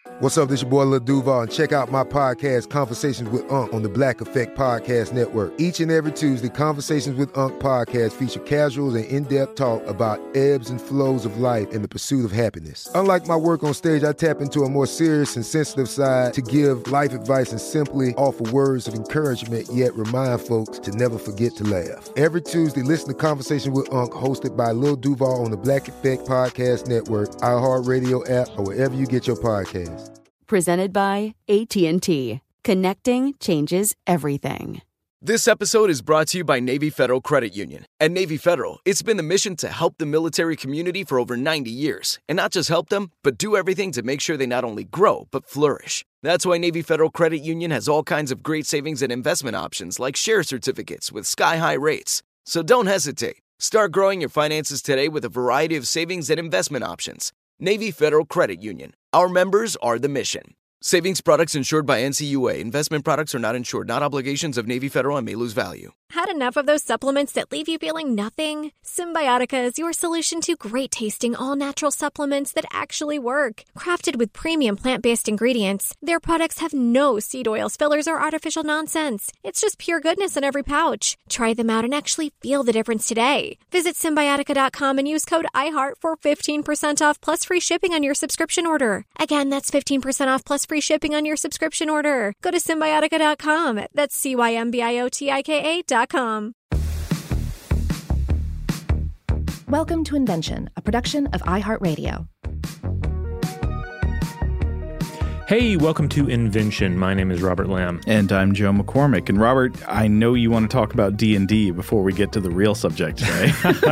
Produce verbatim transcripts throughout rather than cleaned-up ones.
What's up, this your boy Lil Duval, and check out my podcast, Conversations with Unc, on the Black Effect Podcast Network. Each and every Tuesday, Conversations with Unc podcast feature casuals and in-depth talk about ebbs and flows of life and the pursuit of happiness. Unlike my work on stage, I tap into a more serious and sensitive side to give life advice and simply offer words of encouragement, yet remind folks to never forget to laugh. Every Tuesday, listen to Conversations with Unc, hosted by Lil Duval on the Black Effect Podcast Network, iHeartRadio app, or wherever you get your podcasts. Presented by A T and T. Connecting changes everything. This episode is brought to you by Navy Federal Credit Union. At Navy Federal, it's been the mission to help the military community for over ninety years. And not just help them, but do everything to make sure they not only grow, but flourish. That's why Navy Federal Credit Union has all kinds of great savings and investment options like share certificates with sky-high rates. So don't hesitate. Start growing your finances today with a variety of savings and investment options. Navy Federal Credit Union. Our members are the mission. Savings products insured by N C U A. Investment products are not insured, not obligations of Navy Federal and may lose value. Had enough of those supplements that leave you feeling nothing? Symbiotica is your solution to great-tasting, all-natural supplements that actually work. Crafted with premium plant-based ingredients, their products have no seed oils, fillers, or artificial nonsense. It's just pure goodness in every pouch. Try them out and actually feel the difference today. Visit Symbiotica dot com and use code iHeart for fifteen percent off plus free shipping on your subscription order. Again, that's fifteen percent off plus free shipping on your subscription order. Go to Symbiotica dot com. That's C Y M B I O T I K A dot com. Welcome to Invention, a production of iHeartRadio. Hey, welcome to Invention. My name is Robert Lamb. And I'm Joe McCormick. And Robert, I know you want to talk about D and D before we get to the real subject today.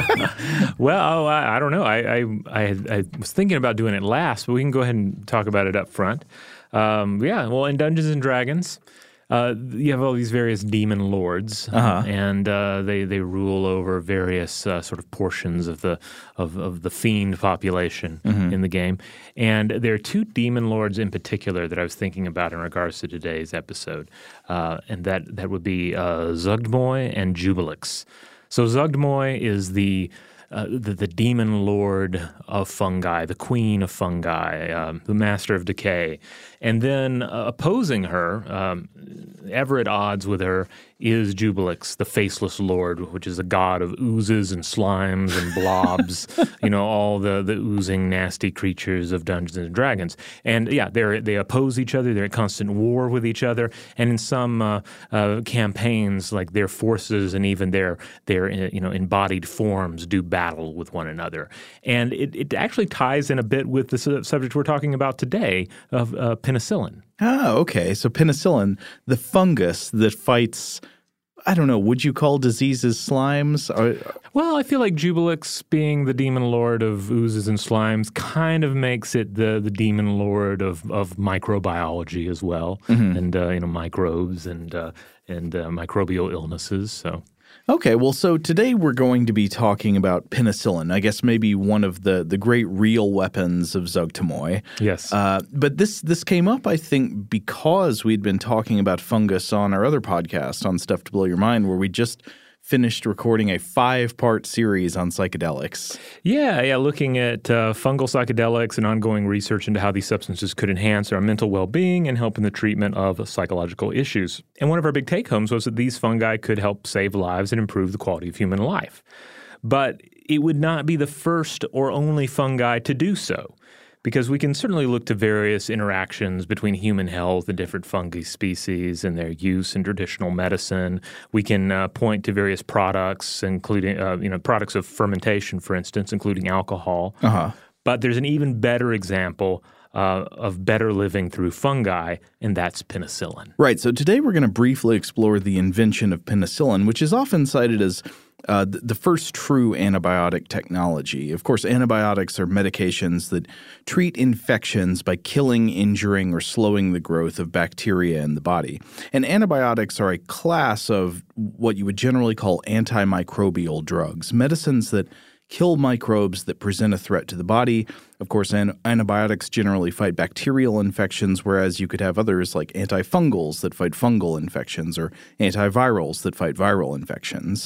Well, I, I don't know. I, I, I, I was thinking about doing it last, but we can go ahead and talk about it up front. Um, yeah, well, in Dungeons and Dragons, uh, you have all these various demon lords, uh-huh. and uh, they they rule over various uh, sort of portions of the of, of the fiend population mm-hmm. in the game. And there are two demon lords in particular that I was thinking about in regards to today's episode, uh, and that that would be uh, Zuggtmoy and Jubilix. So Zuggtmoy is the Uh, the, the demon lord of fungi, the queen of fungi, um, the master of decay. And then uh, opposing her, um, ever at odds with her, is Jubilix, the faceless lord, which is a god of oozes and slimes and blobs, you know, all the, the oozing, nasty creatures of Dungeons and Dragons. And yeah, they they oppose each other. They're at constant war with each other. And in some uh, uh, campaigns, like their forces and even their, their uh, you know, embodied forms do battle with one another. And it, it actually ties in a bit with the su- subject we're talking about today of uh, penicillin. Oh, okay. So penicillin, the fungus that fights, I don't know, would you call diseases slimes? Or, well, I feel like Jubilix, being the demon lord of oozes and slimes, kind of makes it the, the demon lord of, of microbiology as well, mm-hmm. and uh, you know, microbes and uh, and uh, microbial illnesses. So. Okay, well, so today we're going to be talking about penicillin, I guess maybe one of the, the great real weapons of Zuggtmoy. Yes. Uh, but this this came up, I think, because we'd been talking about fungus on our other podcast, on Stuff to Blow Your Mind, where we just finished recording a five-part series on psychedelics. Yeah, yeah, looking at uh, fungal psychedelics and ongoing research into how these substances could enhance our mental well-being and help in the treatment of psychological issues. And one of our big take-homes was that these fungi could help save lives and improve the quality of human life. But it would not be the first or only fungi to do so, because we can certainly look to various interactions between human health and different fungi species and their use in traditional medicine. We can uh, point to various products, including uh, you know products of fermentation, for instance, including alcohol. Uh-huh. But there's an even better example uh, of better living through fungi, and that's penicillin. Right. So today we're going to briefly explore the invention of penicillin, which is often cited as Uh, the first true antibiotic technology. Of course, antibiotics are medications that treat infections by killing, injuring, or slowing the growth of bacteria in the body. And antibiotics are a class of what you would generally call antimicrobial drugs, medicines that kill microbes that present a threat to the body. Of course, an- antibiotics generally fight bacterial infections, whereas you could have others like antifungals that fight fungal infections or antivirals that fight viral infections.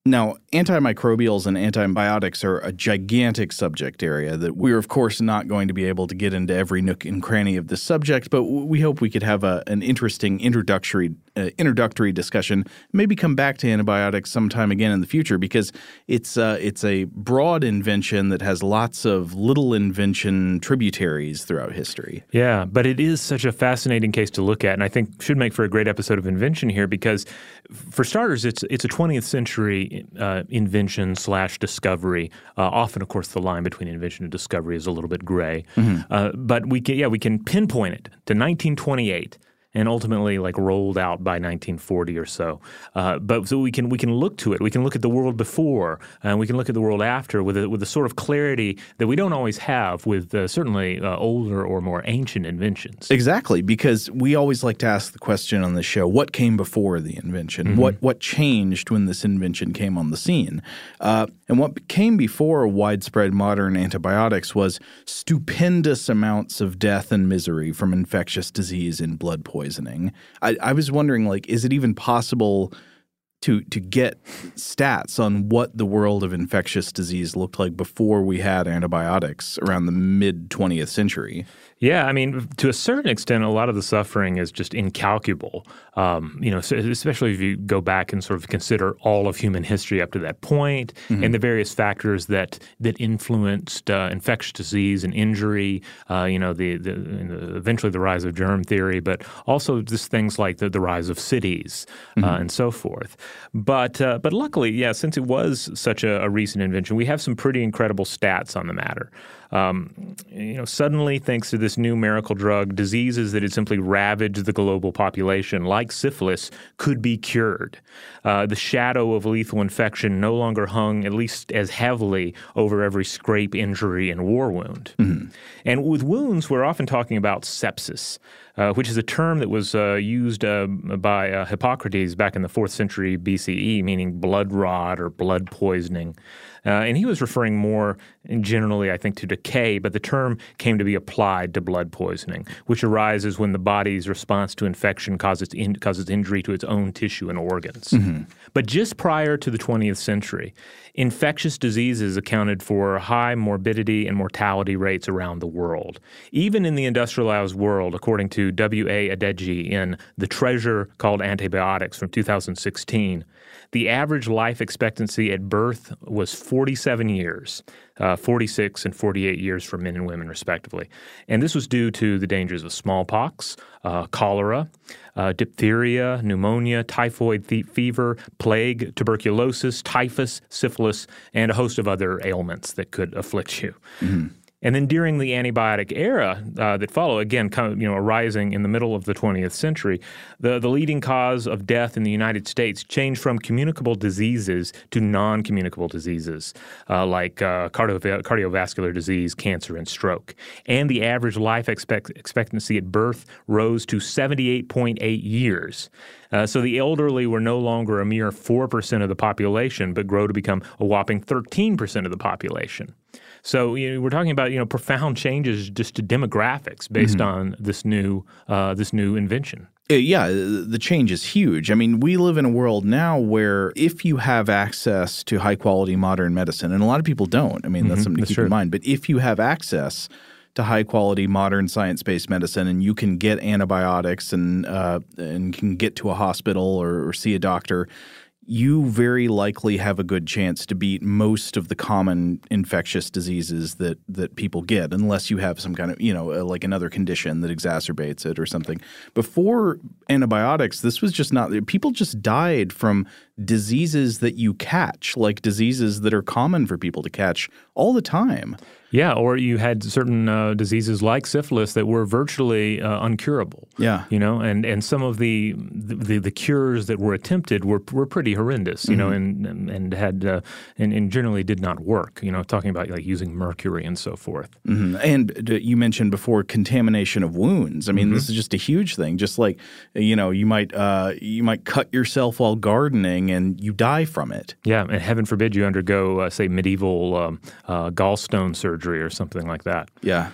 Now, antimicrobials and antibiotics are a gigantic subject area that we're, of course, not going to be able to get into every nook and cranny of this subject, but we hope we could have a, an interesting introductory uh, introductory discussion, maybe come back to antibiotics sometime again in the future, because it's uh, it's a broad invention that has lots of little invention tributaries throughout history. Yeah, but it is such a fascinating case to look at, and I think should make for a great episode of Invention here, because for starters, it's it's a twentieth century uh, invention slash discovery. Uh, often, of course, the line between invention and discovery is a little bit gray, mm-hmm. uh, but we can yeah we can pinpoint it to nineteen twenty-eight. And ultimately, like rolled out by nineteen forty or so. Uh, but so we can we can look to it. We can look at the world before, and we can look at the world after with a, with a sort of clarity that we don't always have with uh, certainly uh, older or more ancient inventions. Exactly, because we always like to ask the question on the show: what came before the invention? Mm-hmm. What what changed when this invention came on the scene? Uh, and what came before widespread modern antibiotics was stupendous amounts of death and misery from infectious disease and blood poisoning. Poisoning. I, I was wondering, like, is it even possible to to get stats on what the world of infectious disease looked like before we had antibiotics around the mid twentieth century? Yeah, I mean, to a certain extent, a lot of the suffering is just incalculable. Um, you know, especially if you go back and sort of consider all of human history up to that point, mm-hmm. and the various factors that that influenced uh, infectious disease and injury. Uh, you know, the, the eventually the rise of germ theory, but also just things like the, the rise of cities uh, mm-hmm. and so forth. But uh, but luckily, yeah, since it was such a, a recent invention, we have some pretty incredible stats on the matter. Um, you know, suddenly, thanks to this new miracle drug, diseases that had simply ravaged the global population, like syphilis, could be cured. Uh, the shadow of lethal infection no longer hung, at least as heavily, over every scrape, injury, and war wound. Mm-hmm. And with wounds, we're often talking about sepsis, uh, which is a term that was uh, used uh, by uh, Hippocrates back in the fourth century B C E, meaning blood rot or blood poisoning. Uh, and he was referring more generally, I think, to decay, but the term came to be applied to blood poisoning, which arises when the body's response to infection causes in, causes injury to its own tissue and organs. Mm-hmm. But just prior to the twentieth century, infectious diseases accounted for high morbidity and mortality rates around the world. Even in the industrialized world, according to W A Adeji in The Treasure Called Antibiotics from two thousand sixteen, the average life expectancy at birth was forty-seven years, uh, forty-six and forty-eight years for men and women, respectively. And this was due to the dangers of smallpox, uh, cholera, uh, diphtheria, pneumonia, typhoid th- fever, plague, tuberculosis, typhus, syphilis, and a host of other ailments that could afflict you. Mm-hmm. And then during the antibiotic era uh, that followed, again, kind of, you know, arising in the middle of the twentieth century, the, the leading cause of death in the United States changed from communicable diseases to non-communicable diseases uh, like uh, cardio- cardiovascular disease, cancer, and stroke. And the average life expect- expectancy at birth rose to seventy-eight point eight years. Uh, so the elderly were no longer a mere four percent of the population, but grow to become a whopping thirteen percent of the population. So you know, we're talking about you know profound changes just to demographics based mm-hmm. on this new uh, this new invention. Yeah, the change is huge. I mean, we live in a world now where if you have access to high-quality modern medicine, and a lot of people don't, I mean, mm-hmm. that's something to that's keep true. in mind, but if you have access to high-quality modern science-based medicine and you can get antibiotics and uh, and can get to a hospital or, or see a doctor, you very likely have a good chance to beat most of the common infectious diseases that, that people get, unless you have some kind of, you know, like another condition that exacerbates it or something. Before antibiotics, this was just not – people just died from diseases that you catch, like diseases that are common for people to catch all the time. Yeah, or you had certain uh, diseases like syphilis that were virtually uh, uncurable. Yeah, you know, and, and some of the, the the cures that were attempted were were pretty horrendous. You mm-hmm. know, and and had uh, and, and generally did not work. You know, talking about like using mercury and so forth. Mm-hmm. And you mentioned before contamination of wounds. I mean, mm-hmm. this is just a huge thing. Just like you know, you might uh, you might cut yourself while gardening and you die from it. Yeah, and heaven forbid you undergo uh, say medieval um, uh, gallstone surgery or something like that. Yeah.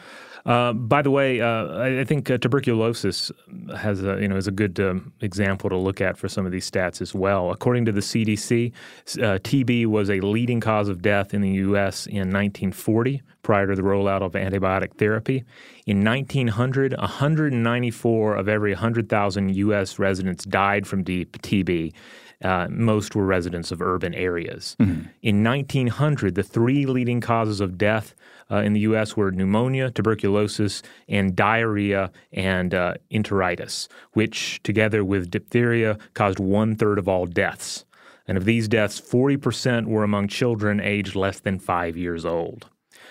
Uh, by the way, uh, I, I think uh, tuberculosis has a, you know is a good um, example to look at for some of these stats as well. According to the C D C, uh, T B was a leading cause of death in the U S in nineteen forty, prior to the rollout of antibiotic therapy. In nineteen hundred, one hundred ninety-four of every one hundred thousand U S residents died from T B. Uh, most were residents of urban areas. Mm-hmm. In nineteen hundred, the three leading causes of death uh, in the U S were pneumonia, tuberculosis, and diarrhea and uh, enteritis, which together with diphtheria caused one-third of all deaths. And of these deaths, forty percent were among children aged less than five years old.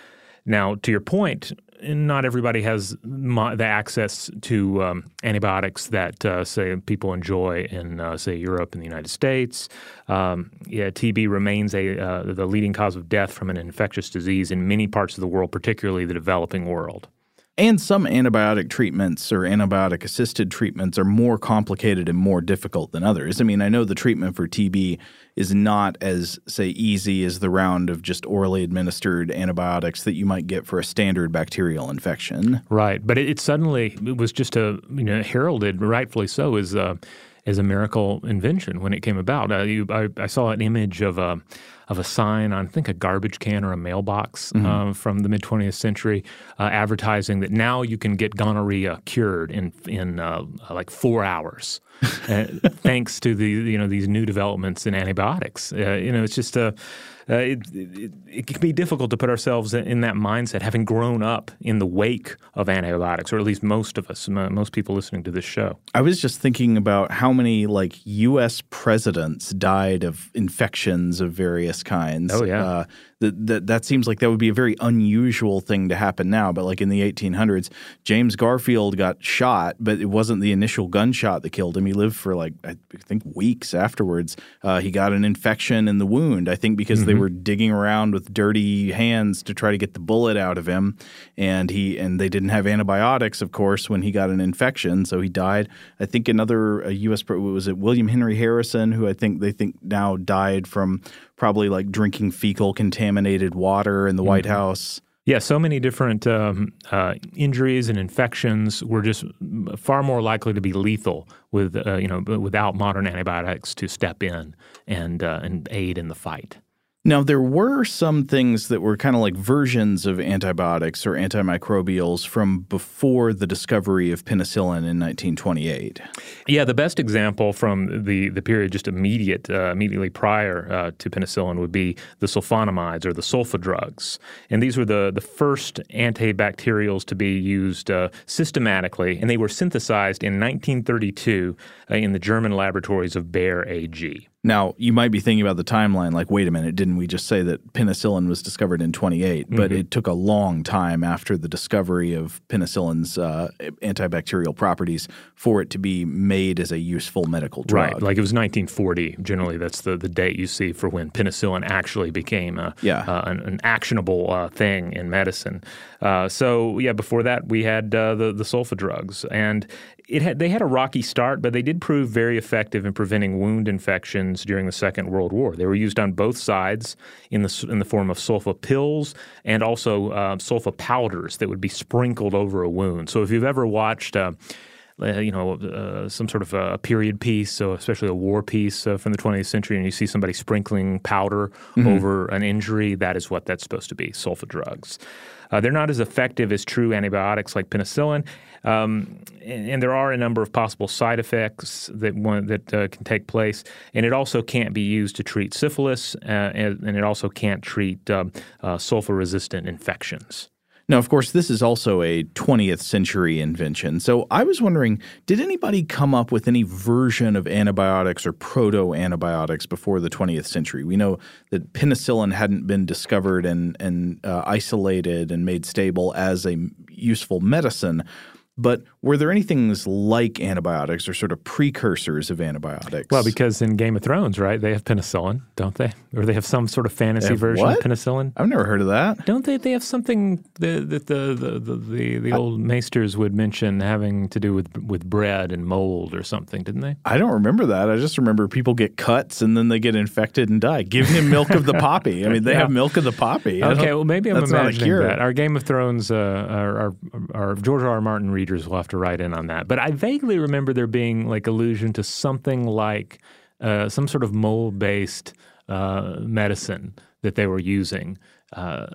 Now, to your point, not everybody has mo- the access to um, antibiotics that, uh, say, people enjoy in, uh, say, Europe and the United States. Um, yeah, T B remains a uh, the leading cause of death from an infectious disease in many parts of the world, particularly the developing world. And some antibiotic treatments or antibiotic-assisted treatments are more complicated and more difficult than others. I mean, I know the treatment for T B is not as, say, easy as the round of just orally administered antibiotics that you might get for a standard bacterial infection. Right. But it, it suddenly it was just a, you know, heralded, rightfully so, as a, as a miracle invention when it came about. Uh, you, I, I saw an image of a of a sign on, I think, a garbage can or a mailbox mm-hmm. uh, from the mid-twentieth century uh, advertising that now you can get gonorrhea cured in in uh, like four hours uh, thanks to the you know these new developments in antibiotics. Uh, you know, it's just a uh, it, it, it can be difficult to put ourselves in that mindset, having grown up in the wake of antibiotics, or at least most of us, most people listening to this show. I was just thinking about how many like U S presidents died of infections of various kinds. Oh, yeah. Uh, that, that, that seems like that would be a very unusual thing to happen now. But like in the eighteen hundreds, James Garfield got shot, but it wasn't the initial gunshot that killed him. He lived for like, I think, weeks afterwards. Uh, he got an infection in the wound, I think because mm-hmm. they were digging around with dirty hands to try to get the bullet out of him. And he and they didn't have antibiotics, of course, when he got an infection. So he died. I think another a U S – was it William Henry Harrison, who I think they think now died from probably like drinking fecal contaminated water in the mm-hmm. White House. Yeah, so many different um, uh, injuries and infections were just far more likely to be lethal with uh, you know without modern antibiotics to step in and uh, and aid in the fight. Now, there were some things that were kind of like versions of antibiotics or antimicrobials from before the discovery of penicillin in nineteen twenty-eight. Yeah, the best example from the, the period just immediate, uh, immediately prior uh, to penicillin would be the sulfonamides or the sulfa drugs. And these were the, the first antibacterials to be used uh, systematically, and they were synthesized in nineteen thirty-two uh, in the German laboratories of Bayer A G. Now, you might be thinking about the timeline like, wait a minute, didn't we just say that penicillin was discovered in twenty-eight? But mm-hmm. it took a long time after the discovery of penicillin's uh, antibacterial properties for it to be made as a useful medical drug. Right, like it was nineteen forty. Generally, that's the, the date you see for when penicillin actually became a, yeah. uh, an, an actionable uh, thing in medicine. Uh, so, yeah, before that, we had uh, the, the sulfa drugs. And it had they had a rocky start, but they did prove very effective in preventing wound infections during the Second World War. They were used on both sides in the in the form of sulfa pills and also uh, sulfa powders that would be sprinkled over a wound. So if you've ever watched uh, Uh, you know, uh, some sort of a period piece, so especially a war piece uh, from the twentieth century, and you see somebody sprinkling powder mm-hmm. over an injury, that is what that's supposed to be, sulfa drugs. Uh, they're not as effective as true antibiotics like penicillin, um, and, and there are a number of possible side effects that one, that uh, can take place, and it also can't be used to treat syphilis, uh, and, and it also can't treat um, uh, sulfa-resistant infections. Now, of course, this is also a twentieth century invention. So I was wondering, did anybody come up with any version of antibiotics or proto-antibiotics before the twentieth century? We know that penicillin hadn't been discovered and, and uh, isolated and made stable as a useful medicine But were there any things like antibiotics or sort of precursors of antibiotics? Well, because in Game of Thrones, right, they have penicillin, don't they? Or they have some sort of fantasy version what? of penicillin. I've never heard of that. Don't they? They have something that the the, the, the, the, the old maesters would mention having to do with with bread and mold or something, didn't they? I don't remember that. I just remember people get cuts and then they get infected and die. Give him milk of the poppy. I mean, they Yeah. have milk of the poppy. Okay, well, maybe I'm that's not a imagining cure. that. Our Game of Thrones, uh, our, our, our George R. R. Martin readers will have to write in on that. But I vaguely remember there being like allusion to something like uh, some sort of mold-based uh, medicine that they were using. Uh,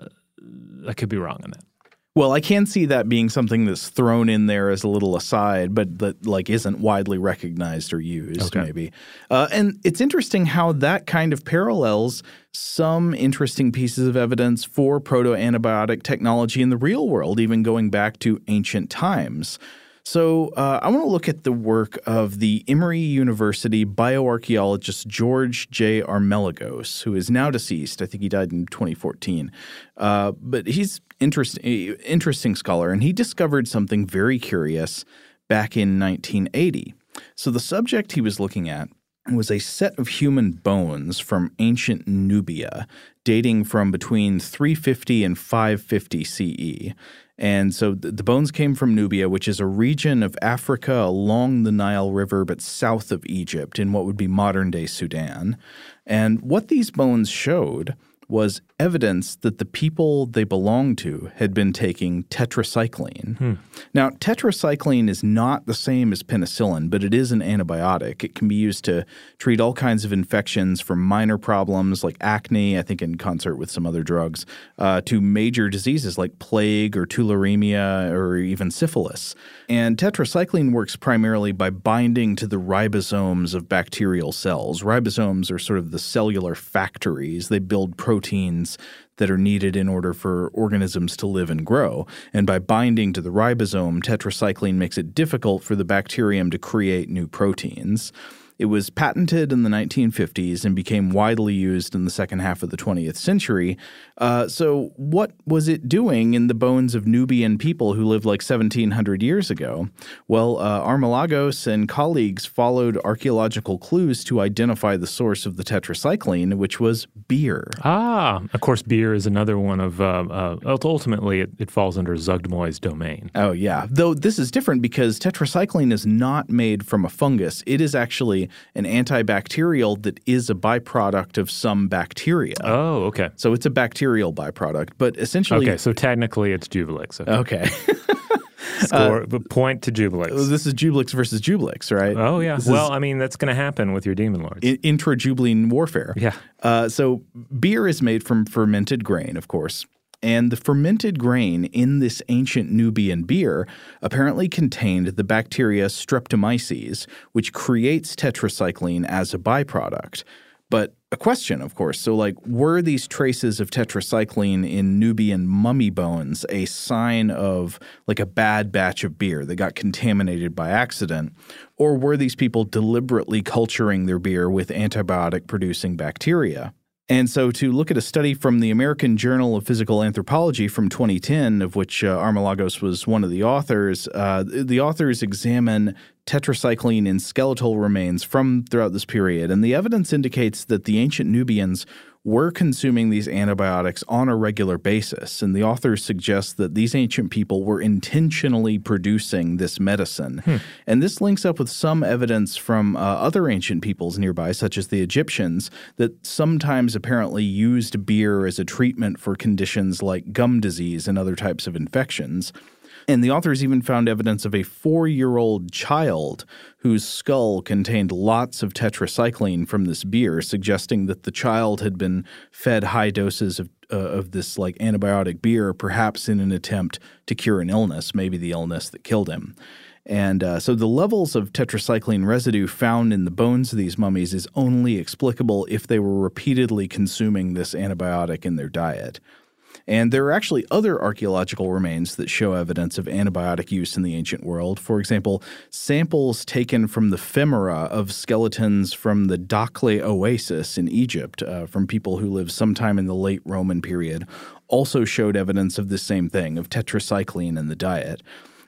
I could be wrong on that. Well, I can see that being something that's thrown in there as a little aside, but that like isn't widely recognized or used, Okay. maybe. Uh, and it's interesting how that kind of parallels some interesting pieces of evidence for proto-antibiotic technology in the real world, even going back to ancient times. So uh, I want to look at the work of the Emory University bioarchaeologist George J. Armelagos, who is now deceased. I think he died in twenty fourteen. Uh, but he's interest, interesting scholar, and he discovered something very curious back in nineteen eighty. So the subject he was looking at was a set of human bones from ancient Nubia dating from between three fifty and five fifty C E. And so the bones came from Nubia, which is a region of Africa along the Nile River but south of Egypt in what would be modern-day Sudan. And what these bones showed was evidence that the people they belonged to had been taking tetracycline. Hmm. Now, tetracycline is not the same as penicillin, but it is an antibiotic. It can be used to treat all kinds of infections from minor problems like acne, I think in concert with some other drugs, uh, to major diseases like plague or tularemia or even syphilis. And tetracycline works primarily by binding to the ribosomes of bacterial cells. Ribosomes are sort of the cellular factories. They build proteins that are needed in order for organisms to live and grow. And by binding to the ribosome, tetracycline makes it difficult for the bacterium to create new proteins. It was patented in the nineteen fifties and became widely used in the second half of the twentieth century. Uh, so what was it doing in the bones of Nubian people who lived like seventeen hundred years ago? Well, uh, Armelagos and colleagues followed archaeological clues to identify the source of the tetracycline, which was beer. Ah, of course, beer is another one of uh, uh, – ultimately, it, it falls under Zugdmoy's domain. Oh, yeah. Though this is different because tetracycline is not made from a fungus. It is actually an antibacterial that is a byproduct of some bacteria. Oh, okay. So it's a bacterial byproduct, but essentially— Okay, so technically it's Jubilix. Okay. Okay. Score, uh, point to Jubilix. This is Jubilix versus Jubilix, right? Oh, yeah. This well, I mean, that's going to happen with your demon lords. I- intra-Jubilean warfare. Yeah. Uh, so beer is made from fermented grain, of course. And the fermented grain in this ancient Nubian beer apparently contained the bacteria Streptomyces, which creates tetracycline as a byproduct. But a question, of course. So, like, were these traces of tetracycline in Nubian mummy bones a sign of, like, a bad batch of beer that got contaminated by accident? Or were these people deliberately culturing their beer with antibiotic-producing bacteria? And so to look at a study from the American Journal of Physical Anthropology from twenty ten, of which uh, Armelagos was one of the authors, uh, the authors examine tetracycline in skeletal remains from throughout this period. And the evidence indicates that the ancient Nubians were consuming these antibiotics on a regular basis. And the authors suggest that these ancient people were intentionally producing this medicine. Hmm. And this links up with some evidence from uh, other ancient peoples nearby, such as the Egyptians, that sometimes apparently used beer as a treatment for conditions like gum disease and other types of infections. And the authors even found evidence of a four-year-old child whose skull contained lots of tetracycline from this beer, suggesting that the child had been fed high doses of uh, of this like antibiotic beer, perhaps in an attempt to cure an illness, maybe the illness that killed him. And uh, so the levels of tetracycline residue found in the bones of these mummies is only explicable if they were repeatedly consuming this antibiotic in their diet. And there are actually other archaeological remains that show evidence of antibiotic use in the ancient world. For example, samples taken from the femora of skeletons from the Dakhla Oasis in Egypt uh, from people who lived sometime in the late Roman period also showed evidence of the same thing, of tetracycline in the diet.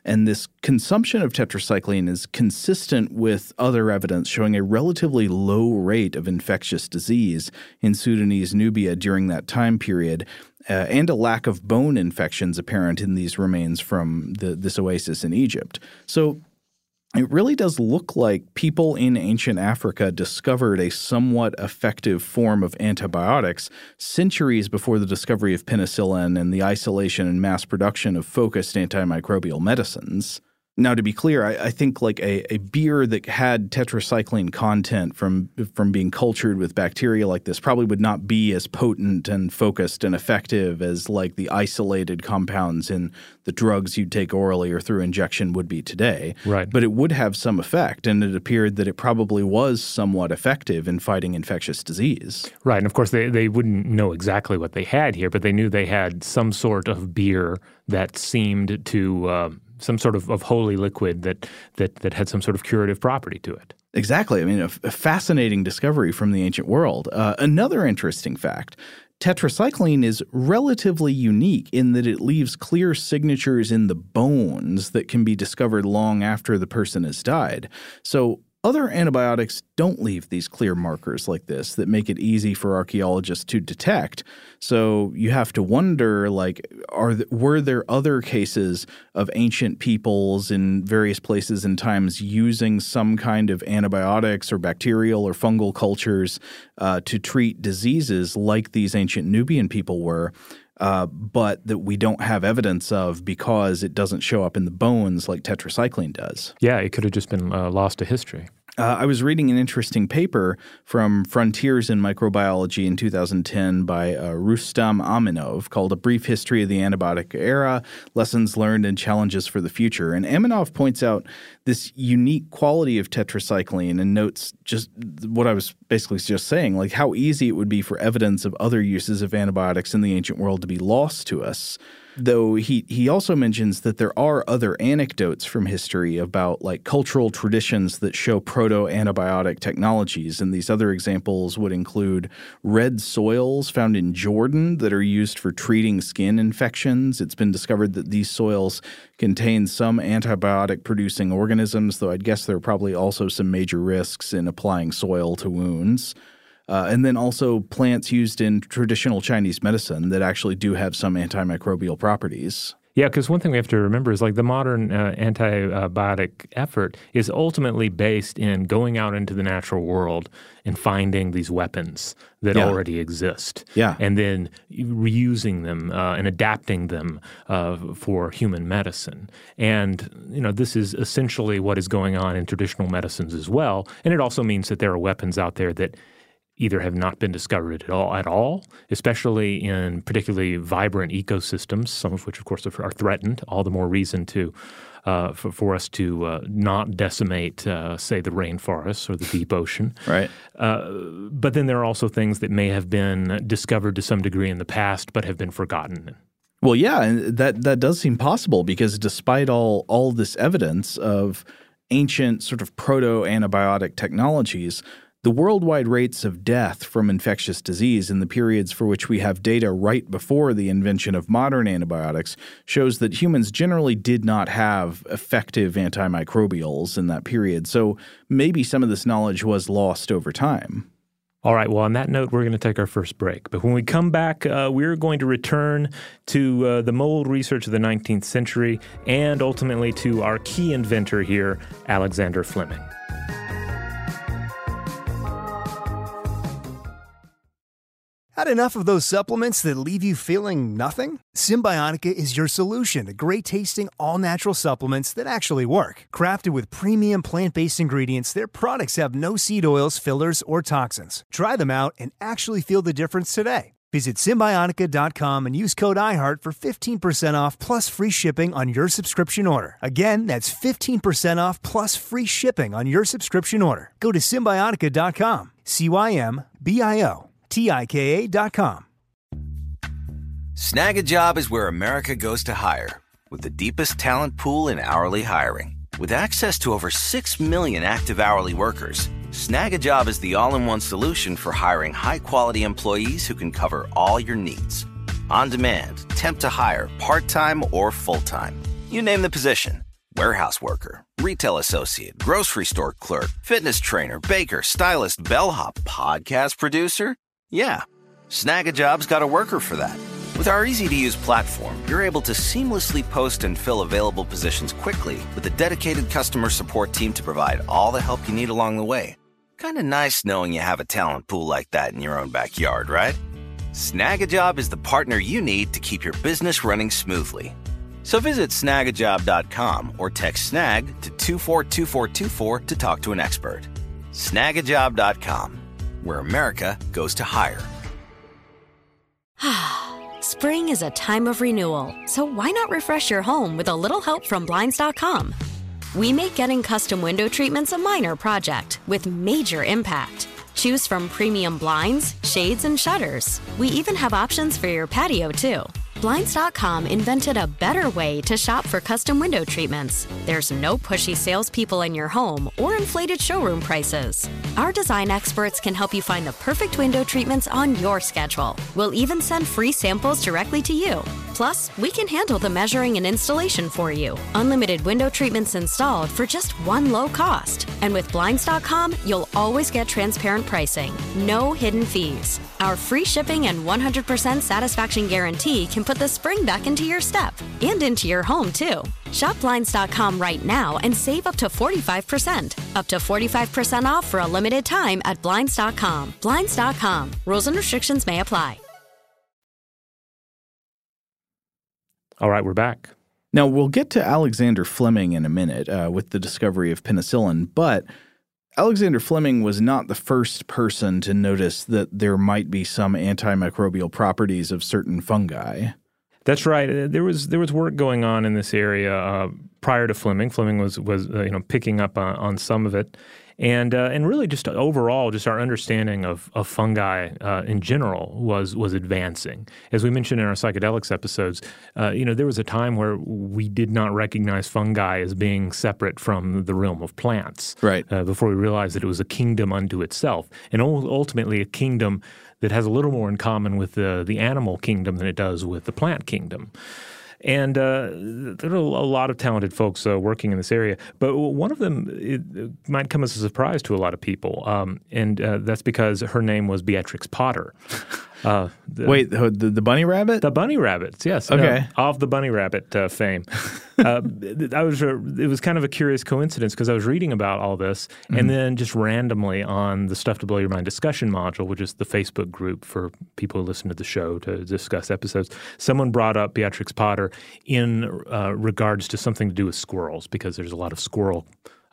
And this consumption of tetracycline is consistent with other evidence showing a relatively low rate of infectious disease in Sudanese Nubia during that time period, uh, and a lack of bone infections apparent in these remains from the, this oasis in Egypt. So it really does look like people in ancient Africa discovered a somewhat effective form of antibiotics centuries before the discovery of penicillin and the isolation and mass production of focused antimicrobial medicines. Now, to be clear, I, I think like a, a beer that had tetracycline content from from being cultured with bacteria like this probably would not be as potent and focused and effective as like the isolated compounds in the drugs you'd take orally or through injection would be today. Right. But it would have some effect, and it appeared that it probably was somewhat effective in fighting infectious disease. Right. And of course, they, they wouldn't know exactly what they had here, but they knew they had some sort of beer that seemed to uh, – some sort of, of holy liquid that, that that had some sort of curative property to it. Exactly. I mean, a, a fascinating discovery from the ancient world. Uh, another interesting fact, tetracycline is relatively unique in that it leaves clear signatures in the bones that can be discovered long after the person has died. So other antibiotics don't leave these clear markers like this that make it easy for archaeologists to detect. So you have to wonder, like, are th- were there other cases of ancient peoples in various places and times using some kind of antibiotics or bacterial or fungal cultures uh, to treat diseases like these ancient Nubian people were? Uh, but that we don't have evidence of because it doesn't show up in the bones like tetracycline does. Yeah, it could have just been uh, lost to history. Uh, I was reading an interesting paper from Frontiers in Microbiology in two thousand ten by uh, Rustam Aminov called A Brief History of the Antibiotic Era, Lessons Learned and Challenges for the Future. And Aminov points out this unique quality of tetracycline and notes just what I was basically just saying, like how easy it would be for evidence of other uses of antibiotics in the ancient world to be lost to us. Though he, he also mentions that there are other anecdotes from history about like cultural traditions that show proto-antibiotic technologies. And these other examples would include red soils found in Jordan that are used for treating skin infections. It's been discovered that these soils contain some antibiotic-producing organisms, though I'd guess there are probably also some major risks in applying soil to wounds. Uh, and then also plants used in traditional Chinese medicine that actually do have some antimicrobial properties. Yeah, because one thing we have to remember is like the modern uh, antibiotic effort is ultimately based in going out into the natural world and finding these weapons that yeah. already exist. Yeah. And then reusing them uh, and adapting them uh, for human medicine. And, you know, this is essentially what is going on in traditional medicines as well. And it also means that there are weapons out there that either have not been discovered at all, at all, especially in particularly vibrant ecosystems, some of which, of course, are threatened. All the more reason to uh, for, for us to uh, not decimate, uh, say, the rainforests or the deep ocean. Right. Uh, but then there are also things that may have been discovered to some degree in the past but have been forgotten. Well, yeah, and that that does seem possible because despite all all this evidence of ancient sort of proto-antibiotic technologies, the worldwide rates of death from infectious disease in the periods for which we have data right before the invention of modern antibiotics shows that humans generally did not have effective antimicrobials in that period. So maybe some of this knowledge was lost over time. All right. Well, on that note, we're going to take our first break. But when we come back, uh, we're going to return to uh, the mold research of the nineteenth century and ultimately to our key inventor here, Alexander Fleming. Had enough of those supplements that leave you feeling nothing? Symbiotica is your solution to great-tasting, all-natural supplements that actually work. Crafted with premium plant-based ingredients, their products have no seed oils, fillers, or toxins. Try them out and actually feel the difference today. Visit Symbiotica dot com and use code iHeart for fifteen percent off plus free shipping on your subscription order. Again, that's fifteen percent off plus free shipping on your subscription order. Go to Symbiotica dot com, C Y M B I O. T I K A dot com. Snag a Job is where America goes to hire, with the deepest talent pool in hourly hiring. With access to over six million active hourly workers, Snag a Job is the all-in-one solution for hiring high-quality employees who can cover all your needs. On demand, temp to hire, part-time or full-time. You name the position, Warehouse worker, retail associate, grocery store clerk, fitness trainer, baker, stylist, bellhop, podcast producer? Yeah, Snagajob's got a worker for that. With our easy-to-use platform, you're able to seamlessly post and fill available positions quickly with a dedicated customer support team to provide all the help you need along the way. Kind of nice knowing you have a talent pool like that in your own backyard, right? Snagajob is the partner you need to keep your business running smoothly. So visit snag a job dot com or text snag to two four two four two four to talk to an expert. snag a job dot com, where America goes to hire. Spring is a time of renewal, so why not refresh your home with a little help from Blinds dot com? We make getting custom window treatments a minor project with major impact. Choose from premium blinds, shades, and shutters. We even have options for your patio, too. Blinds dot com invented a better way to shop for custom window treatments. There's no pushy salespeople in your home or inflated showroom prices. Our design experts can help you find the perfect window treatments on your schedule. We'll even send free samples directly to you. Plus, we can handle the measuring and installation for you. Unlimited window treatments installed for just one low cost. And with Blinds dot com, you'll always get transparent pricing. No hidden fees. Our free shipping and one hundred percent satisfaction guarantee can put the spring back into your step and into your home, too. Shop Blinds dot com right now and save up to forty-five percent. Up to forty-five percent off for a limited time at Blinds dot com. Blinds dot com. Rules and restrictions may apply. All right, we're back. Now, we'll get to Alexander Fleming in a minute uh, with the discovery of penicillin, but Alexander Fleming was not the first person to notice that there might be some antimicrobial properties of certain fungi. That's right. There was there was work going on in this area uh, prior to Fleming. Fleming was was uh, you know picking up on, on some of it, and uh, and really just overall, just our understanding of of fungi uh, in general was was advancing. As we mentioned in our psychedelics episodes, uh, you know there was a time where we did not recognize fungi as being separate from the realm of plants. Right. Uh, before we realized that it was a kingdom unto itself, and ultimately a kingdom that has a little more in common with the, the animal kingdom than it does with the plant kingdom. And uh, there are a lot of talented folks uh, working in this area, but one of them it, it might come as a surprise to a lot of people, um, and uh, that's because her name was Beatrix Potter. Uh, the, Wait, the, the bunny rabbit? The bunny rabbits, yes. Okay. Uh, of the bunny rabbit uh, fame. uh, I was. Uh, it was kind of a curious coincidence because I was reading about all this, mm-hmm. and then just randomly on the Stuff to Blow Your Mind discussion module, which is the Facebook group for people who listen to the show to discuss episodes, someone brought up Beatrix Potter in uh, regards to something to do with squirrels because there's a lot of squirrel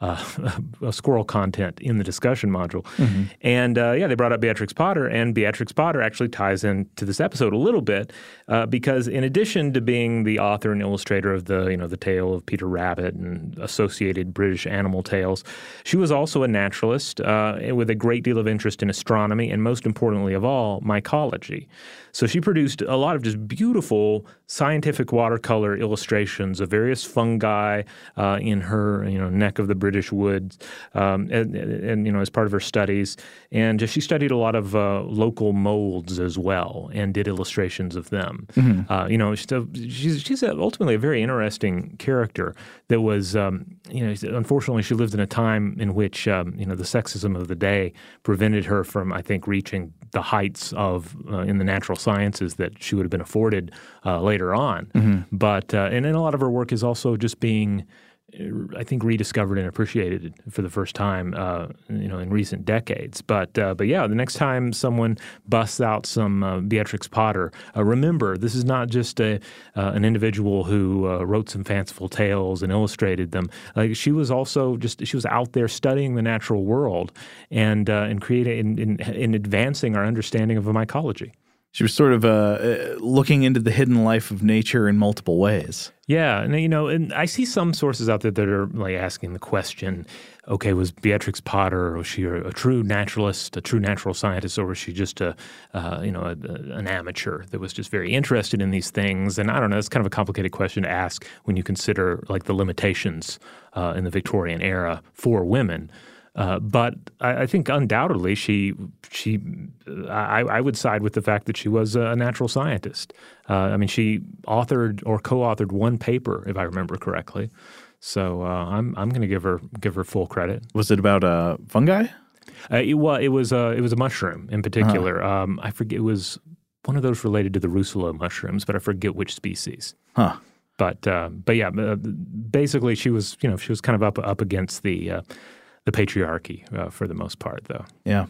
Uh, squirrel content in the discussion module. Mm-hmm. And uh, yeah, they brought up Beatrix Potter, and Beatrix Potter actually ties into this episode a little bit uh, because in addition to being the author and illustrator of the, you know, the tale of Peter Rabbit and associated British animal tales, she was also a naturalist uh, with a great deal of interest in astronomy and most importantly of all, mycology. So she produced a lot of just beautiful scientific watercolor illustrations of various fungi uh, in her, you know, neck of the British woods, um, and, and you know, as part of her studies. And she studied a lot of uh, local molds as well, and did illustrations of them. Mm-hmm. Uh, you know, she's she's ultimately a very interesting character. That was, um, you know, unfortunately, she lived in a time in which, um, you know, the sexism of the day prevented her from, I think, reaching the heights of uh, in the natural sciences that she would have been afforded uh, later on. Mm-hmm. But uh, and then a lot of her work is also just being, I think, rediscovered and appreciated for the first time, uh, you know, in recent decades. But uh, but yeah, the next time someone busts out some uh, Beatrix Potter, uh, remember this is not just a uh, an individual who uh, wrote some fanciful tales and illustrated them. Like she was also just she was out there studying the natural world and uh, and creating in, in, in advancing our understanding of mycology. She was sort of uh, looking into the hidden life of nature in multiple ways. Yeah, and you know, and I see some sources out there that are like asking the question, okay, was Beatrix Potter, was she a, a true naturalist, a true natural scientist, or was she just a, uh, you know, a, a, an amateur that was just very interested in these things? And I don't know, it's kind of a complicated question to ask when you consider like the limitations uh, in the Victorian era for women. Uh, but I, I think undoubtedly she she I, I would side with the fact that she was a natural scientist. Uh, I mean, she authored or co-authored one paper, if I remember correctly. So uh, I'm I'm going to give her give her full credit. Was it about uh, fungi? Uh, it, well, it was uh, it was a mushroom in particular. Uh-huh. Um, I forget, it was one of those related to the Rousselot mushrooms, but I forget which species. Huh. But uh, but yeah, uh, basically she was you know she was kind of up up against the uh, the patriarchy uh, for the most part, though. Yeah.